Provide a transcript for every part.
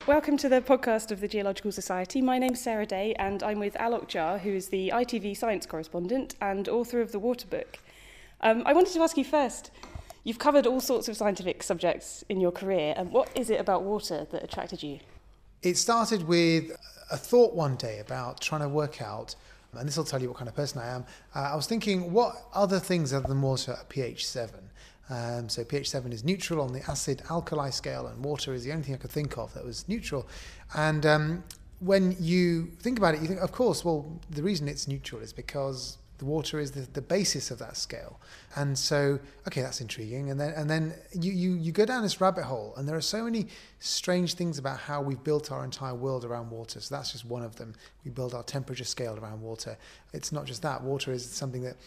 Welcome to the podcast of the Geological Society. My name's Sarah Day and I'm with Alok Jha, who is the ITV science correspondent and author of the Water Book. I wanted to ask you first, you've covered all sorts of scientific subjects in your career, and what is it about water that attracted you? It started with a thought one day about trying to work out, and this will tell you what kind of person I am. I was thinking, what other things other than water are pH 7? So pH 7 is neutral on the acid-alkali scale, and water is the only thing I could think of that was neutral. And when you think about it, you think, of course, well, the reason it's neutral is because the water is the basis of that scale. And so, okay, that's intriguing. And then you go down this rabbit hole, and there are so many strange things about how we've built our entire world around water. So that's just one of them. We build our temperature scale around water. It's not just that. Water is something that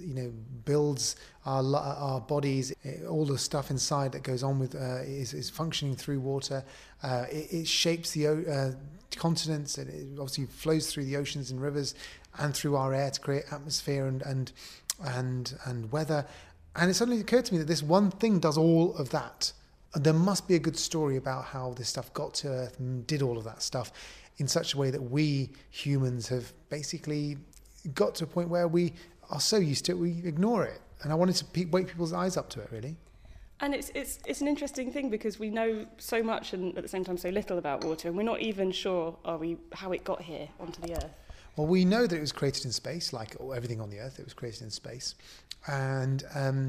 builds our bodies. All the stuff inside that goes on with is functioning through water. It shapes the continents, and it obviously flows through the oceans and rivers and through our air to create atmosphere and weather. And it suddenly occurred to me that this one thing does all of that. And there must be a good story about how this stuff got to Earth and did all of that stuff in such a way that we humans have basically got to a point where we are so used to it, we ignore it. And I wanted to wake people's eyes up to it, really. And it's an interesting thing because we know so much and at the same time so little about water, and we're not even sure, how it got here onto the Earth. Well, we know that it was created in space, like everything on the Earth, it was created in space. And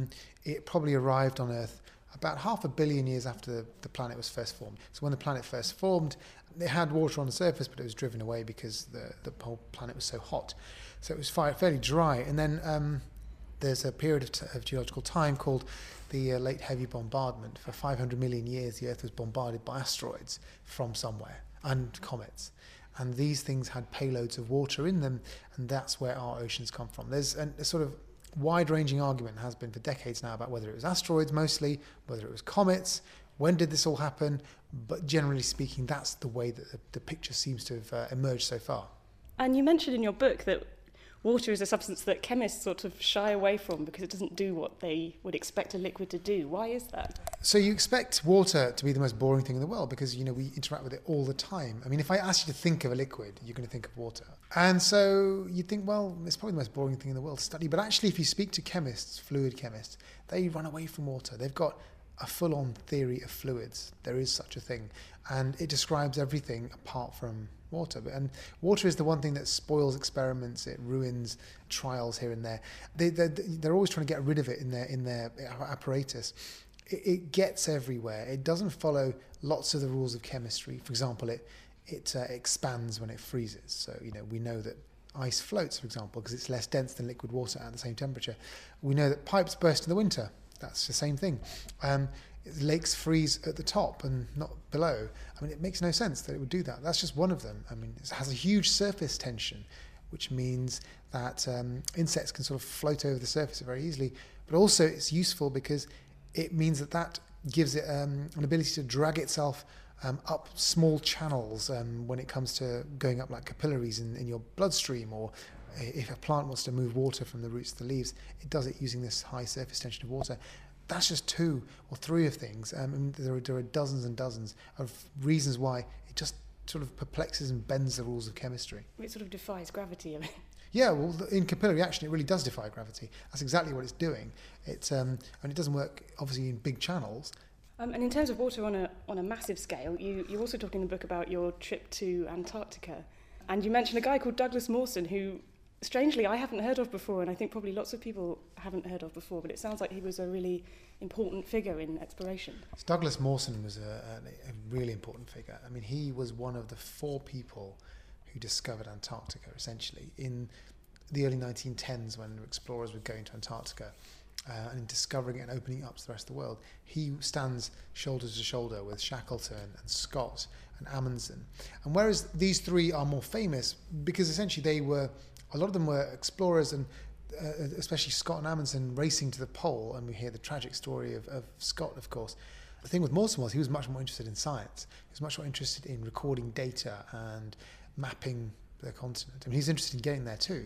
it probably arrived on Earth about 500 million years after the planet was first formed. So when the planet first formed, it had water on the surface, but it was driven away because the whole planet was so hot. So it was fairly dry. And then there's a period of geological time called the Late Heavy Bombardment. For 500 million years, the Earth was bombarded by asteroids from somewhere and comets. And these things had payloads of water in them, and that's where our oceans come from. There's a sort of wide-ranging argument, has been for decades now, about whether it was asteroids mostly, whether it was comets, when did this all happen, but generally speaking, that's the way that the picture seems to have emerged so far. And you mentioned in your book that water is a substance that chemists sort of shy away from because it doesn't do what they would expect a liquid to do. Why is that? So you expect water to be the most boring thing in the world because, we interact with it all the time. I mean, if I ask you to think of a liquid, you're going to think of water. And so you think, well, it's probably the most boring thing in the world to study. But actually, if you speak to chemists, fluid chemists, they run away from water. They've got a full-on theory of fluids. There is such a thing. And it describes everything apart from water. And water is the one thing that spoils experiments. It ruins trials here and there. They're always trying to get rid of it in their apparatus. It gets everywhere. It doesn't follow lots of the rules of chemistry. For example, it expands when it freezes. So, we know that ice floats, for example, because it's less dense than liquid water at the same temperature. We know that pipes burst in the winter. That's the same thing. Lakes freeze at the top and not below. I mean, it makes no sense that it would do that. That's just one of them. I mean, it has a huge surface tension, which means that insects can sort of float over the surface very easily. But also it's useful because it means that gives it an ability to drag itself up small channels when it comes to going up like capillaries in your bloodstream, or if a plant wants to move water from the roots to the leaves, it does it using this high surface tension of water. That's just 2 or 3 of things. There are dozens and dozens of reasons why it just sort of perplexes and bends the rules of chemistry. It sort of defies gravity. Yeah, well, in capillary action, it really does defy gravity. That's exactly what it's doing. And it doesn't work, obviously, in big channels. And in terms of water on a massive scale, you also talk in the book about your trip to Antarctica. And you mention a guy called Douglas Mawson, who, strangely, I haven't heard of before, and I think probably lots of people haven't heard of before, but it sounds like he was a really important figure in exploration. Douglas Mawson was a really important figure. I mean, he was one of the 4 people who discovered Antarctica, essentially, in the early 1910s when explorers were going to Antarctica and discovering it and opening it up to the rest of the world. He stands shoulder to shoulder with Shackleton and Scott and Amundsen. And whereas these 3 are more famous, because essentially a lot of them were explorers, and especially Scott and Amundsen racing to the pole, and we hear the tragic story of Scott, of course. The thing with Mawson was he was much more interested in science. He was much more interested in recording data and mapping the continent. I mean, he's interested in getting there too.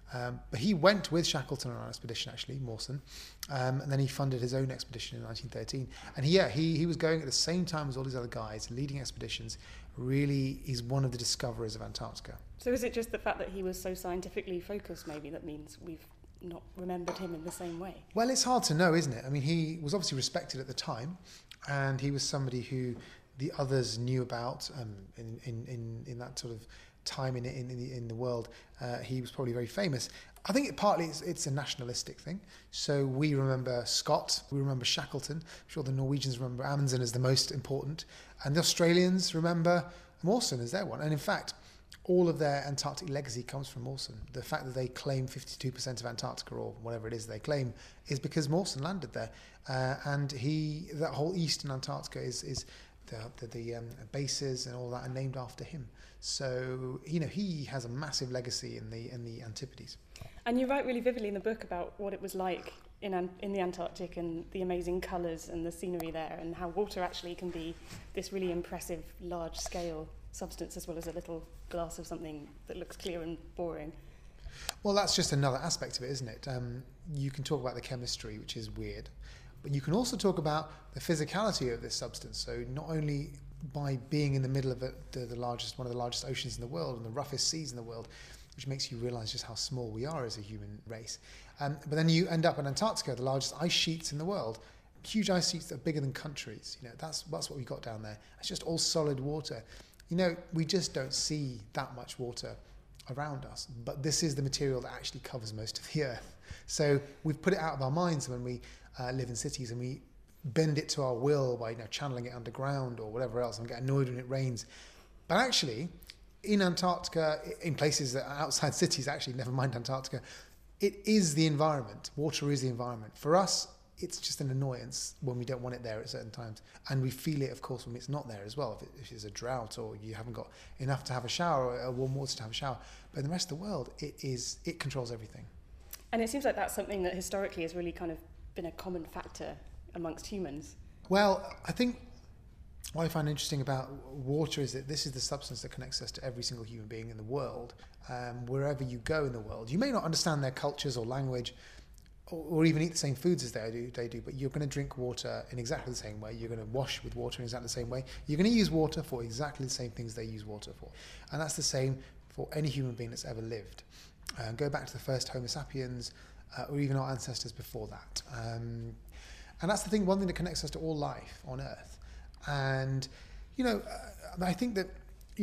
But he went with Shackleton on an expedition, actually, Mawson, and then he funded his own expedition in 1913. And he was going at the same time as all these other guys, leading expeditions. Really, he's one of the discoverers of Antarctica. So is it just the fact that he was so scientifically focused, maybe, that means we've not remembered him in the same way? Well, it's hard to know, isn't it? I mean, he was obviously respected at the time, and he was somebody who the others knew about in that sort of time in the world. He was probably very famous. I think partly it's a nationalistic thing. So we remember Scott, we remember Shackleton. I'm sure the Norwegians remember Amundsen as the most important, and the Australians remember Mawson as their one. And in fact, all of their Antarctic legacy comes from Mawson. The fact that they claim 52% of Antarctica, or whatever it is they claim, is because Mawson landed there. And that whole eastern Antarctica is the bases and all that are named after him. So, he has a massive legacy in the Antipodes. And you write really vividly in the book about what it was like in the Antarctic and the amazing colours and the scenery there, and how water actually can be this really impressive large-scale substance as well as a little glass of something that looks clear and boring. Well, that's just another aspect of it, isn't it? You can talk about the chemistry, which is weird, but you can also talk about the physicality of this substance. So not only by being in the middle of one of the largest oceans in the world and the roughest seas in the world, which makes you realise just how small we are as a human race. But then you end up in Antarctica, the largest ice sheets in the world. Huge ice sheets that are bigger than countries. That's what we got down there. It's just all solid water. We just don't see that much water around us. But this is the material that actually covers most of the Earth. So we've put it out of our minds when we live in cities, and we bend it to our will by channeling it underground or whatever else, and get annoyed when it rains. But actually, in Antarctica, in places that are outside cities, actually, never mind Antarctica, it is the environment. Water is the environment. For us, it's just an annoyance when we don't want it there at certain times. And we feel it, of course, when it's not there as well. If it's a drought or you haven't got enough to have a shower or warm water to have a shower. But in the rest of the world, it controls everything. And it seems like that's something that historically has really kind of been a common factor amongst humans. Well, I think what I find interesting about water is that this is the substance that connects us to every single human being in the world. Wherever you go in the world, you may not understand their cultures or language, or even eat the same foods as they do, but you're going to drink water in exactly the same way. You're going to wash with water in exactly the same way. You're going to use water for exactly the same things they use water for. And that's the same for any human being that's ever lived. Go back to the first Homo sapiens, or even our ancestors before that. And that's the thing, one thing that connects us to all life on Earth. And, I think that,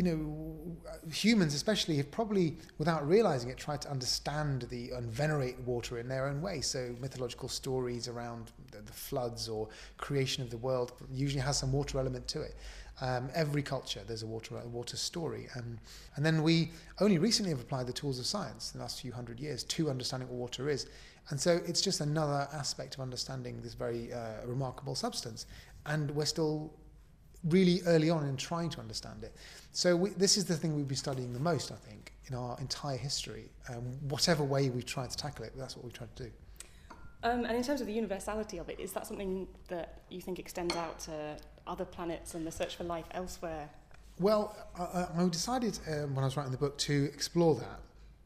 humans especially have probably, without realizing it, tried to understand and venerate water in their own way. So mythological stories around the floods or creation of the world usually has some water element to it. Every culture, there's a water story. And then we only recently have applied the tools of science in the last few hundred years to understanding what water is. And so it's just another aspect of understanding this very remarkable substance. And we're still really early on in trying to understand it. So this is the thing we've been studying the most, I think, in our entire history. Whatever way we've tried to tackle it, that's what we've tried to do. And in terms of the universality of it, is that something that you think extends out to other planets and the search for life elsewhere? Well, I decided when I was writing the book to explore that.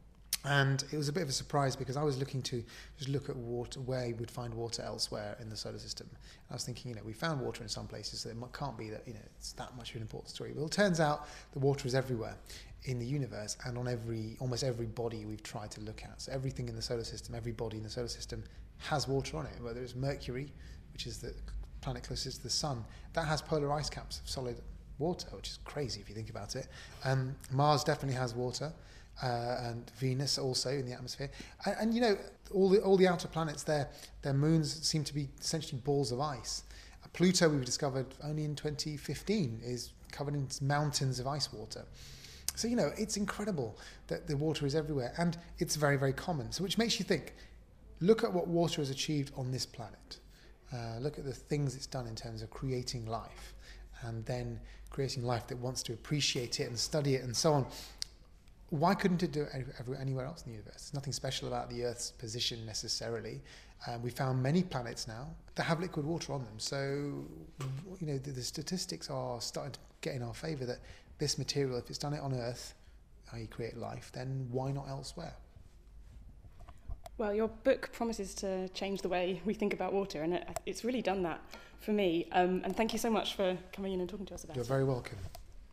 And it was a bit of a surprise because I was looking to just look at water, where you would find water elsewhere in the solar system. I was thinking, we found water in some places, so it can't be that, it's that much of an important story. Well, it turns out the water is everywhere in the universe and on almost every body we've tried to look at. So everything in the solar system, every body in the solar system has water on it, whether it's Mercury, which is the planet closest to the sun, that has polar ice caps of solid water, which is crazy if you think about it. Mars definitely has water. And Venus also in the atmosphere, and all the outer planets, their moons seem to be essentially balls of ice. Pluto, we've discovered only in 2015, is covered in mountains of ice water. So it's incredible that the water is everywhere, and it's very, very common. So which makes you think, look at what water has achieved on this planet. Look at the things it's done in terms of creating life, and then creating life that wants to appreciate it and study it and so on. Why couldn't it do it anywhere else in the universe? There's nothing special about the Earth's position necessarily. We found many planets now that have liquid water on them. So, the statistics are starting to get in our favour that this material, if it's done it on Earth, i.e. create life, then why not elsewhere? Well, your book promises to change the way we think about water, and it's really done that for me. And thank you so much for coming in and talking to us about it. You're very welcome.